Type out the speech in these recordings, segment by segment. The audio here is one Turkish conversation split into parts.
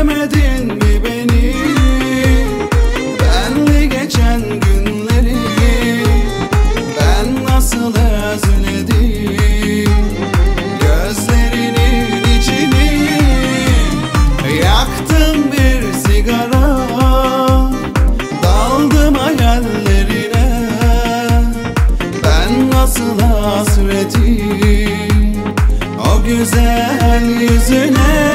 Özlemedin mi beni? Benle geçen günleri ben nasıl özledim? Gözlerinin içini yaktım bir sigara, daldım hayallerine. Ben nasıl hasretim o güzel yüzüne.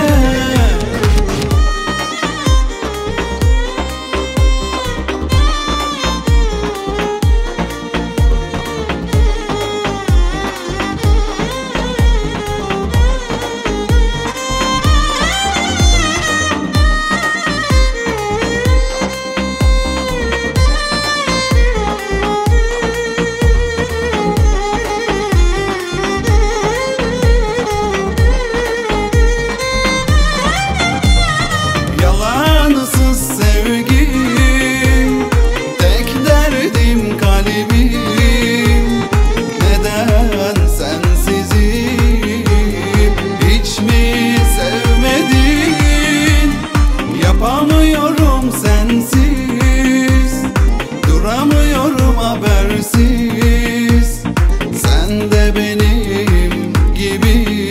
Yapamıyorum sensiz, duramıyorum habersiz. Sen de benim gibi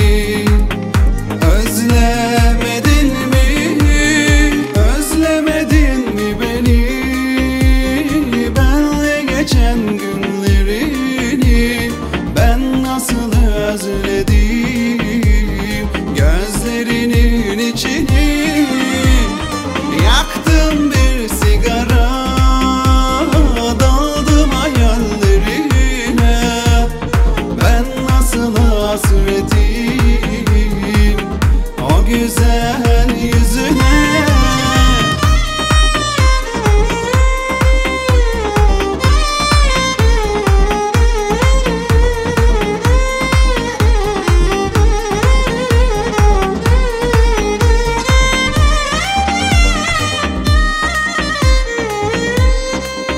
özlemedin mi? Özlemedin mi beni? Benle geçen günlerini ben nasıl özledim? Gözlerinin içini yaktım bir sigara, daldım hayallerine. Ben nasıl hasretim o güzel yüzüne.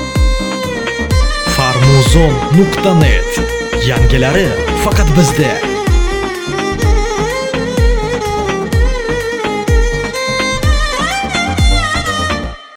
Farmuzon.net yangilari faqat bizda.